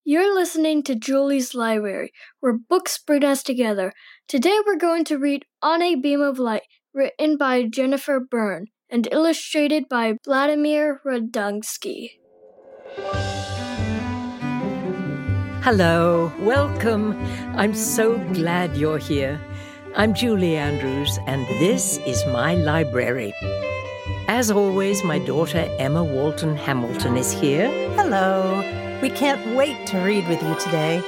You're listening to Julie's Library, where books bring us together. Today we're going to read On a Beam of Light, written by Jennifer Byrne and illustrated by Vladimir Radunsky. Hello, welcome. I'm so glad you're here. I'm Julie Andrews, and this is my library. As always, my daughter Emma Walton Hamilton is here. Hello. We can't wait to read with you today.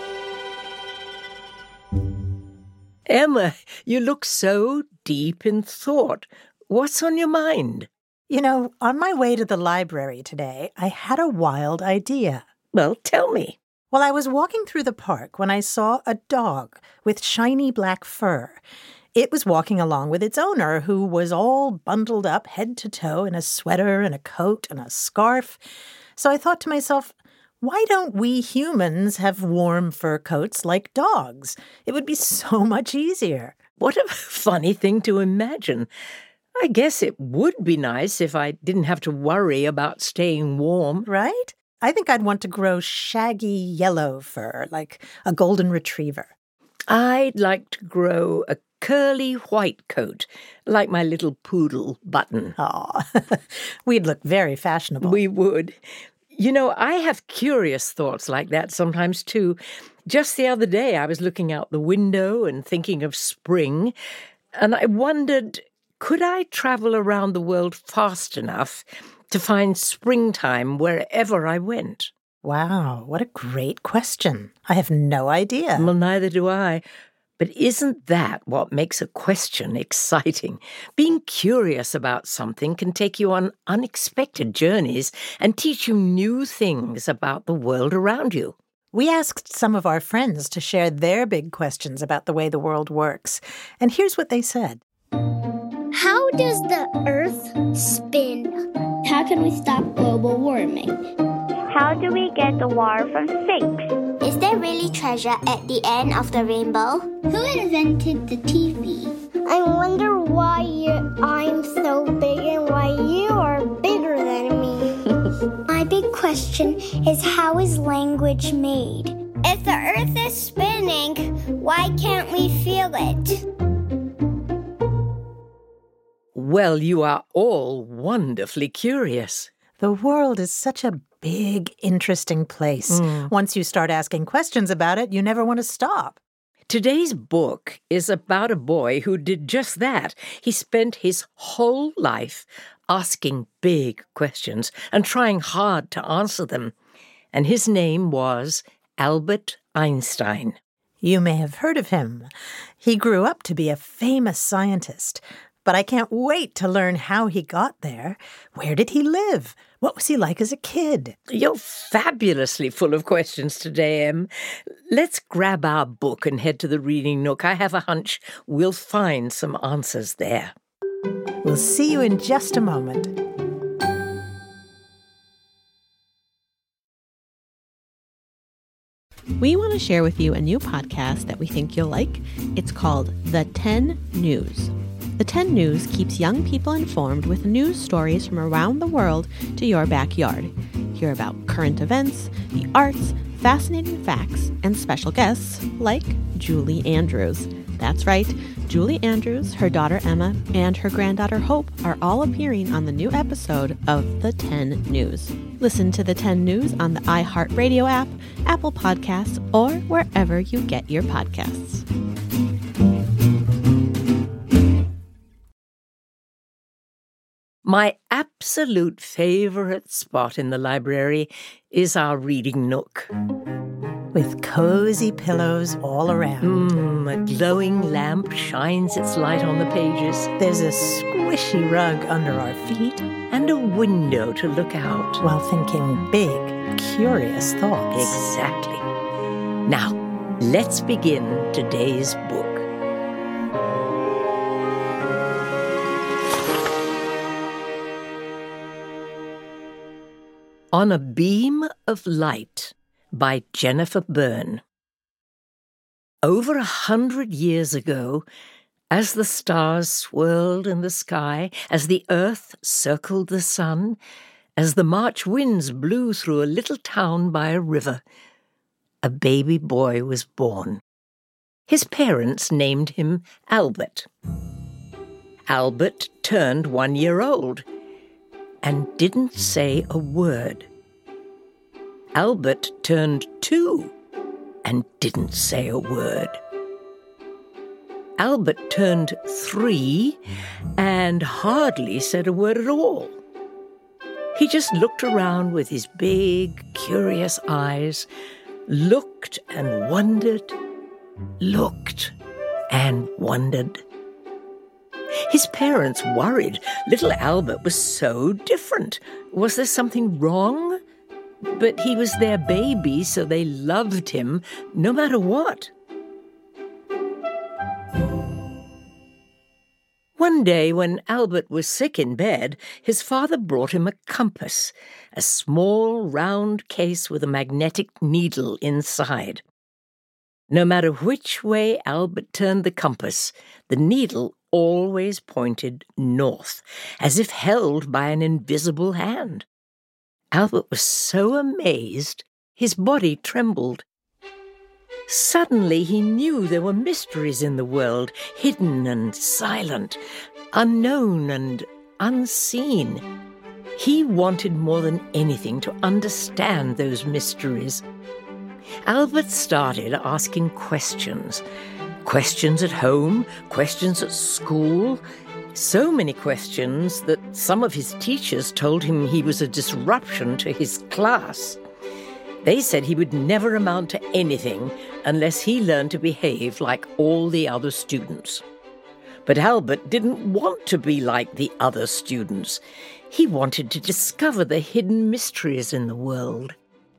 Emma, you look so deep in thought. What's on your mind? You know, on my way to the library today, I had a wild idea. Well, tell me. Well, I was walking through the park when I saw a dog with shiny black fur. It was walking along with its owner, who was all bundled up head to toe in a sweater and a coat and a scarf. So I thought to myself, why don't we humans have warm fur coats like dogs? It would be so much easier. What a funny thing to imagine. I guess it would be nice if I didn't have to worry about staying warm. Right? I think I'd want to grow shaggy yellow fur, like a golden retriever. I'd like to grow a curly white coat, like my little poodle Button. Aw, we'd look very fashionable. We would. You know, I have curious thoughts like that sometimes, too. Just the other day, I was looking out the window and thinking of spring, and I wondered, could I travel around the world fast enough to find springtime wherever I went? Wow, what a great question. I have no idea. Well, neither do I. But isn't that what makes a question exciting? Being curious about something can take you on unexpected journeys and teach you new things about the world around you. We asked some of our friends to share their big questions about the way the world works. And here's what they said. How does the Earth spin? How can we stop global warming? How do we get the water from sinks? Is there really treasure at the end of the rainbow? Who invented the TV? I wonder why I'm so big and why you are bigger than me. My big question is, how is language made? If the Earth is spinning, why can't we feel it? Well, you are all wonderfully curious. The world is such a big, interesting place. Once you start asking questions about it, you never want to stop. Today's book is about a boy who did just that. He spent his whole life asking big questions and trying hard to answer them. And his name was Albert Einstein. You may have heard of him. He grew up to be a famous scientist. But I can't wait to learn how he got there. Where did he live? What was he like as a kid? You're fabulously full of questions today, Em. Let's grab our book and head to the reading nook. I have a hunch we'll find some answers there. We'll see you in just a moment. We want to share with you a new podcast that we think you'll like. It's called The 10 News. The 10 News keeps young people informed with news stories from around the world to your backyard. Hear about current events, the arts, fascinating facts, and special guests like Julie Andrews. That's right, Julie Andrews, her daughter Emma, and her granddaughter Hope are all appearing on the new episode of The 10 News. Listen to The 10 News on the iHeartRadio app, Apple Podcasts, or wherever you get your podcasts. My absolute favorite spot in the library is our reading nook. With cozy pillows all around. A glowing lamp shines its light on the pages. There's a squishy rug under our feet. And a window to look out. While thinking big, curious thoughts. Exactly. Now, let's begin today's book. On a Beam of Light by Jennifer Byrne. Over 100 years ago, as the stars swirled in the sky, as the earth circled the sun, as the March winds blew through a little town by a river, a baby boy was born. His parents named him Albert. Albert turned 1 year old and didn't say a word. Albert turned 2 and didn't say a word. Albert turned 3 and hardly said a word at all. He just looked around with his big, curious eyes, looked and wondered, looked and wondered. His parents worried. Little Albert was so different. Was there something wrong? But he was their baby, so they loved him no matter what. One day, when Albert was sick in bed, his father brought him a compass, a small, round case with a magnetic needle inside. No matter which way Albert turned the compass, the needle always pointed north, as if held by an invisible hand. Albert was so amazed, his body trembled. Suddenly he knew there were mysteries in the world, hidden and silent, unknown and unseen. He wanted more than anything to understand those mysteries. Albert started asking questions. Questions at home, questions at school. So many questions that some of his teachers told him he was a disruption to his class. They said he would never amount to anything unless he learned to behave like all the other students. But Albert didn't want to be like the other students. He wanted to discover the hidden mysteries in the world.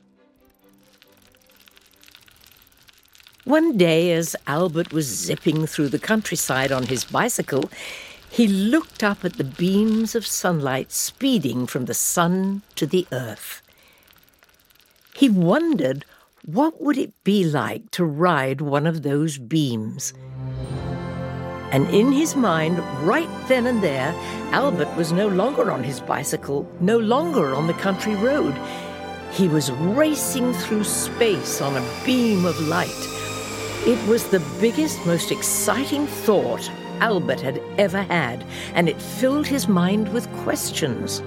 One day, as Albert was zipping through the countryside on his bicycle, he looked up at the beams of sunlight speeding from the sun to the earth. He wondered, what would it be like to ride one of those beams? And in his mind, right then and there, Albert was no longer on his bicycle, no longer on the country road. He was racing through space on a beam of light. It was the biggest, most exciting thought Albert had ever had, and it filled his mind with questions.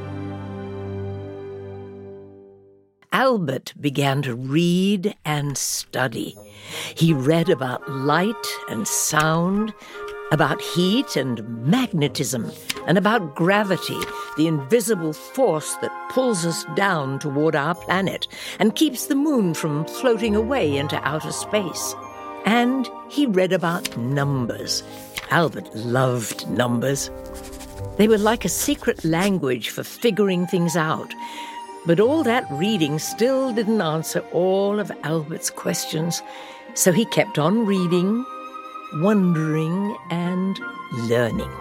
Albert began to read and study. He read about light and sound, about heat and magnetism, and about gravity, the invisible force that pulls us down toward our planet and keeps the moon from floating away into outer space. And he read about numbers. Albert loved numbers. They were like a secret language for figuring things out. But all that reading still didn't answer all of Albert's questions, so he kept on reading, wondering, and learning.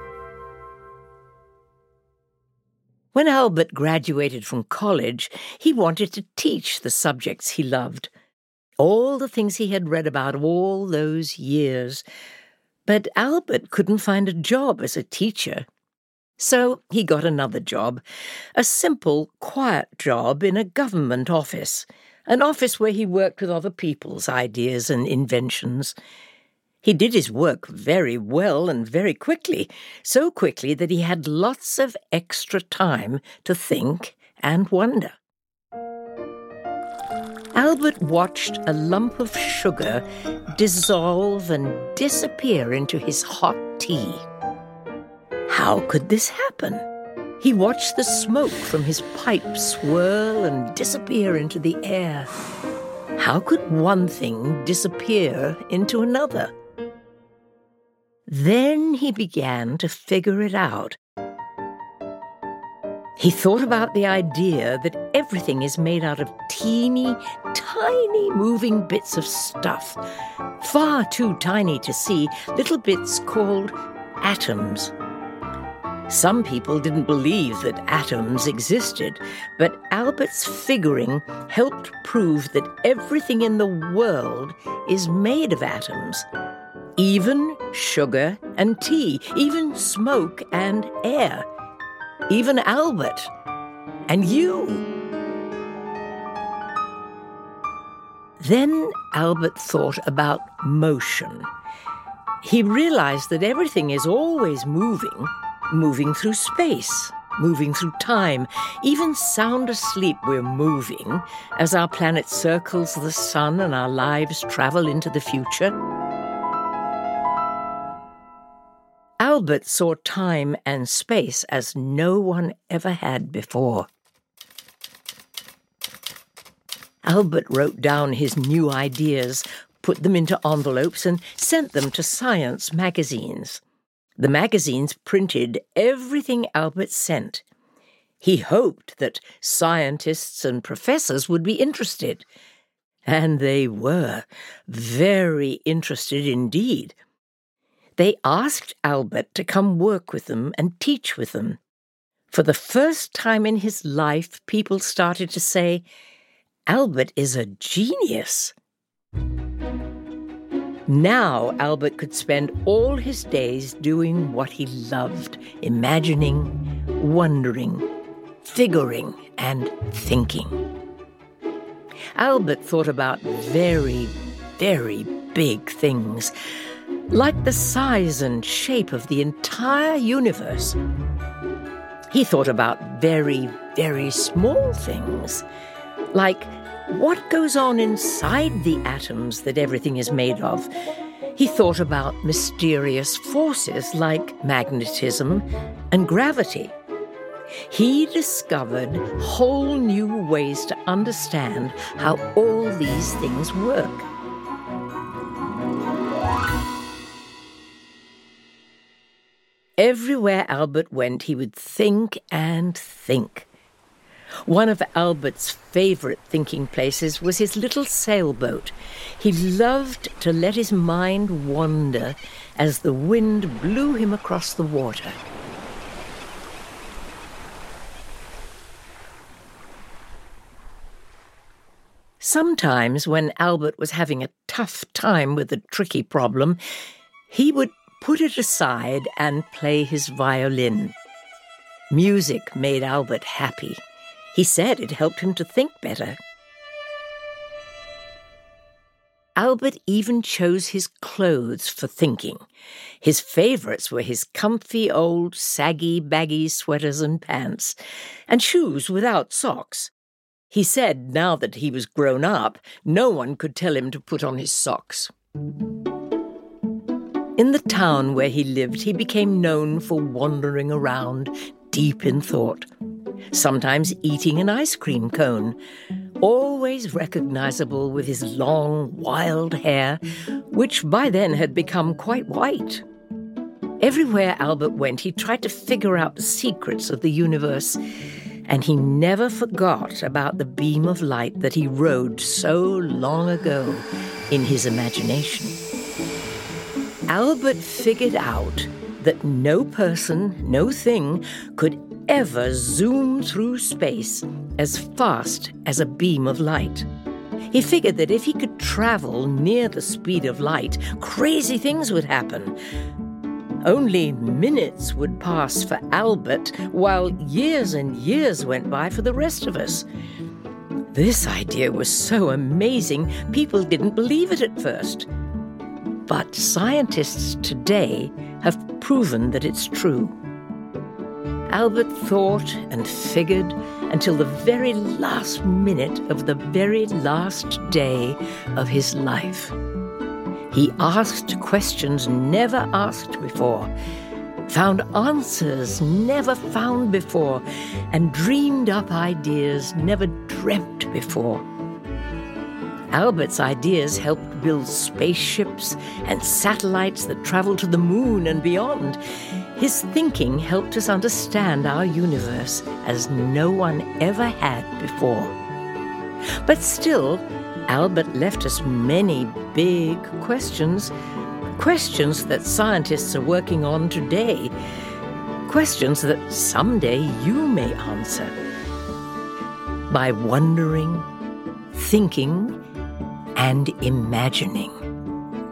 When Albert graduated from college, he wanted to teach the subjects he loved, all the things he had read about all those years. But Albert couldn't find a job as a teacher. So he got another job, a simple, quiet job in a government office, an office where he worked with other people's ideas and inventions. He did his work very well and very quickly, so quickly that he had lots of extra time to think and wonder. Albert watched a lump of sugar dissolve and disappear into his hot tea. How could this happen? He watched the smoke from his pipe swirl and disappear into the air. How could one thing disappear into another? Then he began to figure it out. He thought about the idea that everything is made out of teeny, tiny moving bits of stuff, far too tiny to see, little bits called atoms. Some people didn't believe that atoms existed, but Albert's figuring helped prove that everything in the world is made of atoms. Even sugar and tea, even smoke and air, even Albert and you. Then Albert thought about motion. He realized that everything is always moving through space, moving through time. Even sound asleep, we're moving as our planet circles the sun and our lives travel into the future. Albert saw time and space as no one ever had before. Albert wrote down his new ideas, put them into envelopes, and sent them to science magazines. The magazines printed everything Albert sent. He hoped that scientists and professors would be interested. And they were very interested indeed. They asked Albert to come work with them and teach with them. For the first time in his life, people started to say, "Albert is a genius." Now Albert could spend all his days doing what he loved, imagining, wondering, figuring, and thinking. Albert thought about very, very big things, like the size and shape of the entire universe. He thought about very, very small things, like what goes on inside the atoms that everything is made of. He thought about mysterious forces like magnetism and gravity. He discovered whole new ways to understand how all these things work. Everywhere Albert went, he would think and think. One of Albert's favorite thinking places was his little sailboat. He loved to let his mind wander as the wind blew him across the water. Sometimes, when Albert was having a tough time with a tricky problem, he would put it aside and play his violin. Music made Albert happy. He said it helped him to think better. Albert even chose his clothes for thinking. His favorites were his comfy old saggy, baggy sweaters and pants, and shoes without socks. He said now that he was grown up, no one could tell him to put on his socks. In the town where he lived, he became known for wandering around, deep in thought, sometimes eating an ice cream cone, always recognizable with his long, wild hair, which by then had become quite white. Everywhere Albert went, he tried to figure out the secrets of the universe, and he never forgot about the beam of light that he rode so long ago in his imagination. Albert figured out that no person, no thing, could ever zoom through space as fast as a beam of light. He figured that if he could travel near the speed of light, crazy things would happen. Only minutes would pass for Albert, while years and years went by for the rest of us. This idea was so amazing, people didn't believe it at first. But scientists today have proven that it's true. Albert thought and figured until the very last minute of the very last day of his life. He asked questions never asked before, found answers never found before, and dreamed up ideas never dreamt before. Albert's ideas helped build spaceships and satellites that travel to the moon and beyond. His thinking helped us understand our universe as no one ever had before. But still, Albert left us many big questions, questions that scientists are working on today, questions that someday you may answer. By wondering, thinking, and imagining.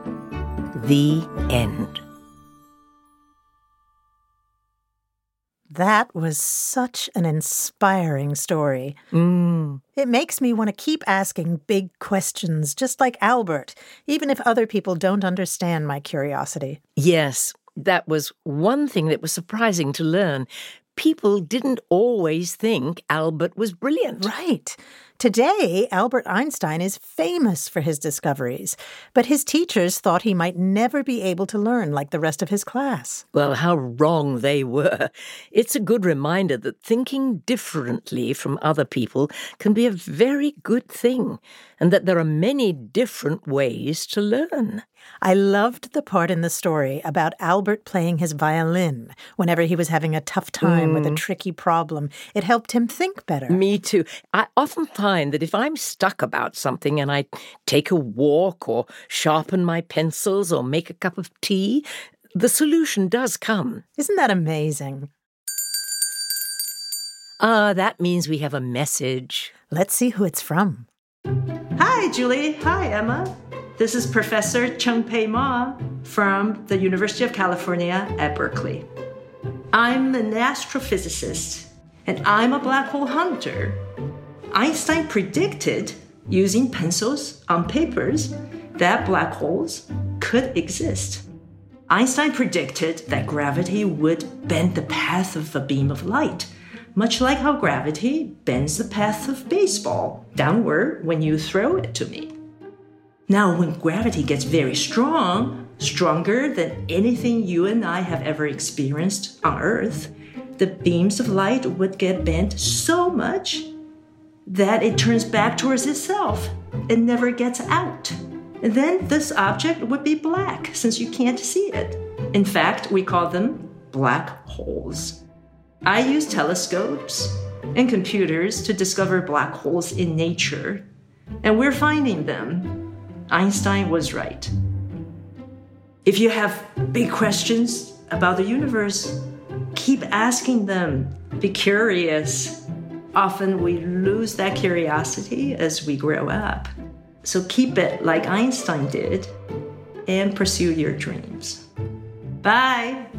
The end. That was such an inspiring story. It makes me want to keep asking big questions, just like Albert, even if other people don't understand my curiosity. Yes, that was one thing that was surprising to learn. People didn't always think Albert was brilliant. Right. Today, Albert Einstein is famous for his discoveries, but his teachers thought he might never be able to learn like the rest of his class. Well, how wrong they were. It's a good reminder that thinking differently from other people can be a very good thing, and that there are many different ways to learn. I loved the part in the story about Albert playing his violin whenever he was having a tough time with a tricky problem. It helped him think better. Me too. I often find that if I'm stuck about something and I take a walk or sharpen my pencils or make a cup of tea, the solution does come. Isn't that amazing? That means we have a message. Let's see who it's from. Hi, Julie. Hi, Emma. This is Professor Cheng-Pei Ma from the University of California at Berkeley. I'm an astrophysicist, and I'm a black hole hunter. Einstein predicted, using pencils on papers, that black holes could exist. Einstein predicted that gravity would bend the path of a beam of light, much like how gravity bends the path of baseball downward when you throw it to me. Now, when gravity gets very strong, stronger than anything you and I have ever experienced on Earth, the beams of light would get bent so much that it turns back towards itself and never gets out. And then this object would be black, since you can't see it. In fact, we call them black holes. I use telescopes and computers to discover black holes in nature, and we're finding them. Einstein was right. If you have big questions about the universe, keep asking them. Be curious. Often we lose that curiosity as we grow up. So keep it like Einstein did and pursue your dreams. Bye.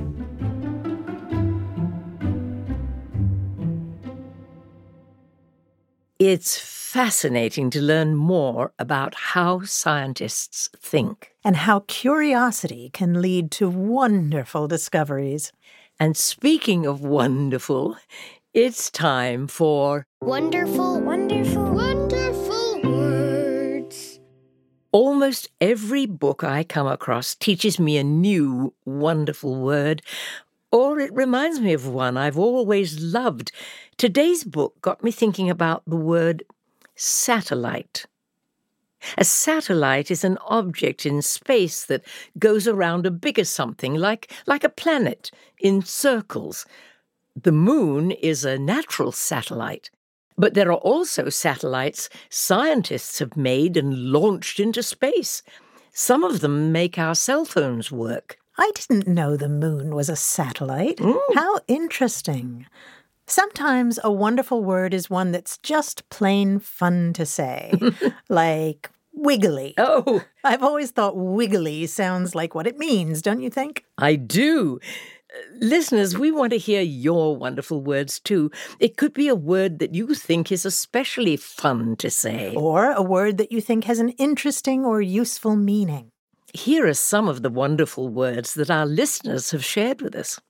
It's fascinating to learn more about how scientists think. And how curiosity can lead to wonderful discoveries. And speaking of wonderful, it's time for Wonderful, wonderful, wonderful words. Almost every book I come across teaches me a new wonderful word, or it reminds me of one I've always loved. Today's book got me thinking about the word satellite. A satellite is an object in space that goes around a bigger something, like a planet, in circles. The moon is a natural satellite. But there are also satellites scientists have made and launched into space. Some of them make our cell phones work. I didn't know the moon was a satellite. How interesting. Sometimes a wonderful word is one that's just plain fun to say, like wiggly. Oh, I've always thought wiggly sounds like what it means, don't you think? I do. Listeners, we want to hear your wonderful words too. It could be a word that you think is especially fun to say. Or a word that you think has an interesting or useful meaning. Here are some of the wonderful words that our listeners have shared with us.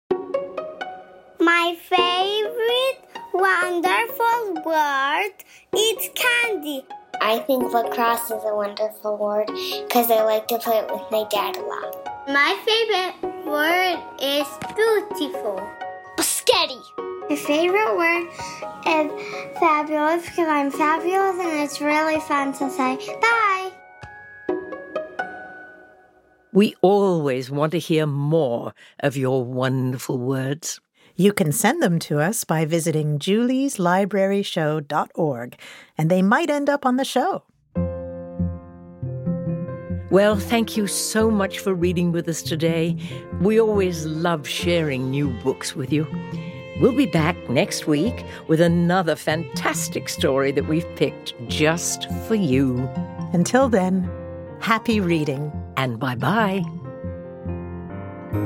My favorite wonderful word is candy. I think lacrosse is a wonderful word because I like to play it with my dad a lot. My favorite word is beautiful. Biscotti. My favorite word is fabulous because I'm fabulous and it's really fun to say bye. We always want to hear more of your wonderful words. You can send them to us by visiting julieslibraryshow.org, and they might end up on the show. Well, thank you so much for reading with us today. We always love sharing new books with you. We'll be back next week with another fantastic story that we've picked just for you. Until then, happy reading. And bye-bye.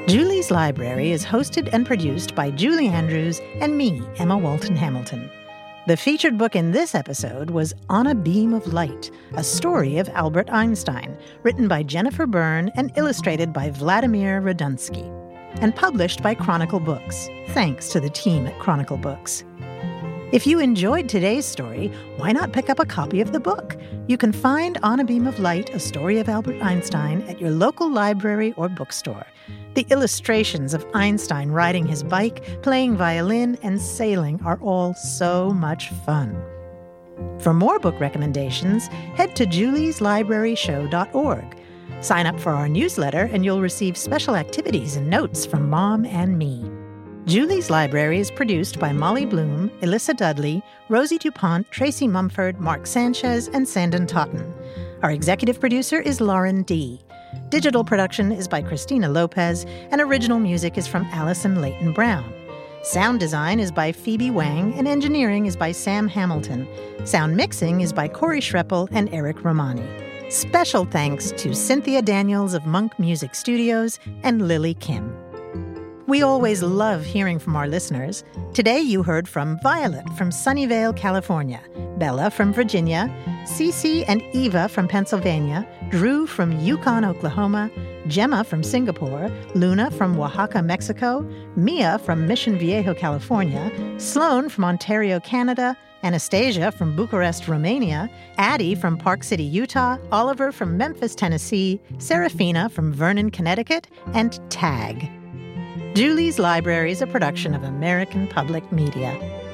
Julie's Library is hosted and produced by Julie Andrews and me, Emma Walton Hamilton. The featured book in this episode was On a Beam of Light, a story of Albert Einstein, written by Jennifer Byrne and illustrated by Vladimir Radunsky, and published by Chronicle Books. Thanks to the team at Chronicle Books. If you enjoyed today's story, why not pick up a copy of the book? You can find On a Beam of Light, a story of Albert Einstein, at your local library or bookstore. The illustrations of Einstein riding his bike, playing violin, and sailing are all so much fun. For more book recommendations, head to julieslibraryshow.org. Sign up for our newsletter and you'll receive special activities and notes from Mom and me. Julie's Library is produced by Molly Bloom, Alyssa Dudley, Rosie DuPont, Tracy Mumford, Mark Sanchez, and Sandon Totten. Our executive producer is Lauren D. Digital production is by Christina Lopez, and original music is from Allison Leighton Brown. Sound design is by Phoebe Wang, and engineering is by Sam Hamilton. Sound mixing is by Corey Schreppel and Eric Romani. Special thanks to Cynthia Daniels of Monk Music Studios and Lily Kim. We always love hearing from our listeners. Today you heard from Violet from Sunnyvale, California, Bella from Virginia, Cece and Eva from Pennsylvania, Drew from Yukon, Oklahoma, Gemma from Singapore, Luna from Oaxaca, Mexico, Mia from Mission Viejo, California, Sloan from Ontario, Canada, Anastasia from Bucharest, Romania, Addie from Park City, Utah, Oliver from Memphis, Tennessee, Serafina from Vernon, Connecticut, and Tag. Julie's Library is a production of American Public Media.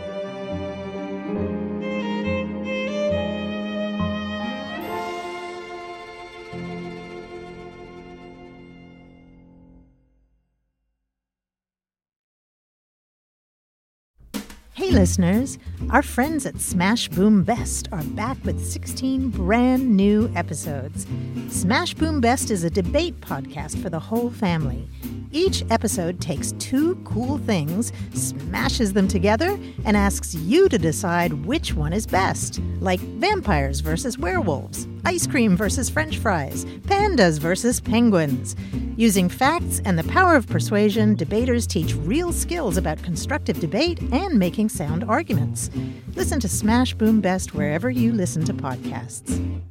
Hey listeners, our friends at Smash Boom Best are back with 16 brand new episodes. Smash Boom Best is a debate podcast for the whole family. Each episode takes two cool things, smashes them together, and asks you to decide which one is best, like vampires versus werewolves, ice cream versus French fries, pandas versus penguins. Using facts and the power of persuasion, debaters teach real skills about constructive debate and making sound arguments. Listen to Smash Boom Best wherever you listen to podcasts.